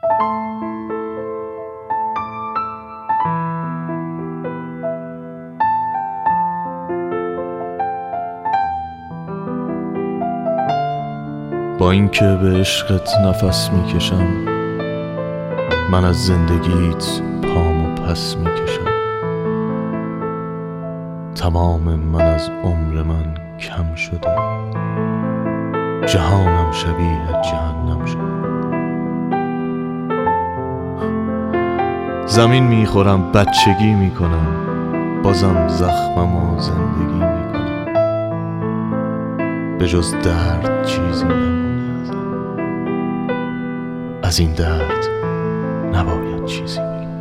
با اینکه به عشقت نفس میکشم، من از زندگیت پامو پس میکشم. تمام من از عمر من کم شده، جهانم شبیه جهنم شده. زمین میخورم، بچگی میکنم، بازم زخمم و زندگی میکنم. به جز درد چیزی نمونده از این درد نباید چیزی بگم.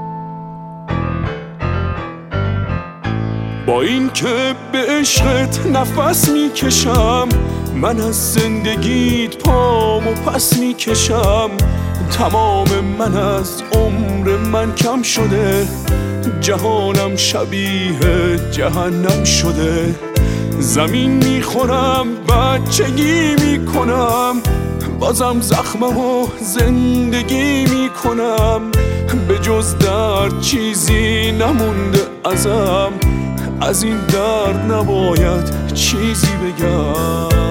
با این که به عشقت نفس میکشم، من از زندگیت پامو پس میکشم. تمام من از عمر من کم شده، جهانم شبیه جهنم شده. زمین میخورم، بچگی میکنم، بازم زخمم و زندگی میکنم. به جز درد چیزی نمونده ازم، از این درد نباید چیزی بگم.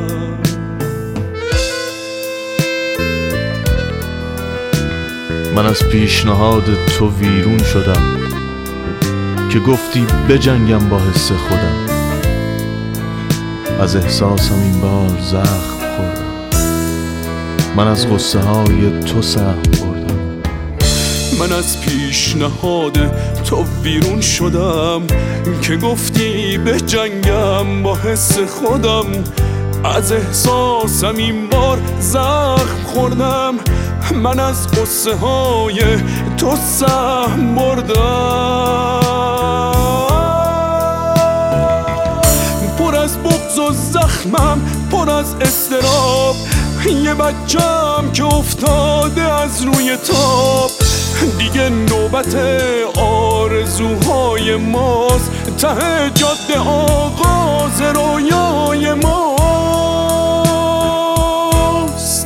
من از پیشنهاد تو ویرون شدم که گفتی بجنگم با حس خودم. از احساسم این بار زخم خوردم، من از غصه های تو سهم بردم. من از پیشنهاد تو ویرون شدم که گفتی به جنگم با حس خودم. از احساسم این بار زخم خوردم، من از غصه های تو سهم بردم. پر از بغض و زخمم، پر از اضطراب، یه بچم که افتاده از روی تاب. دیگه نوبت آرزوهای ماست، ته جاده آغاز رویای ماست.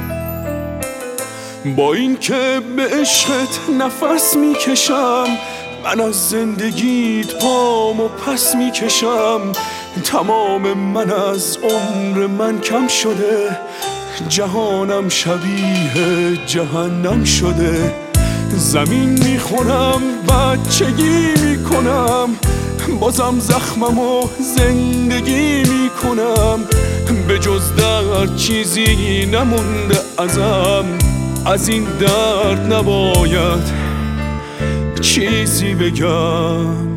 با این که به عشقت نفس میکشم، من از زندگیت پامو پس میکشم. تمام من از عمر من کم شده، جهانم شبیه جهنم شده. زمین میخورم، بچگی میکنم، بازم زخمم و زندگی میکنم. به جز درد چیزی نمونده ازم، از این درد نباید چیزی بگم.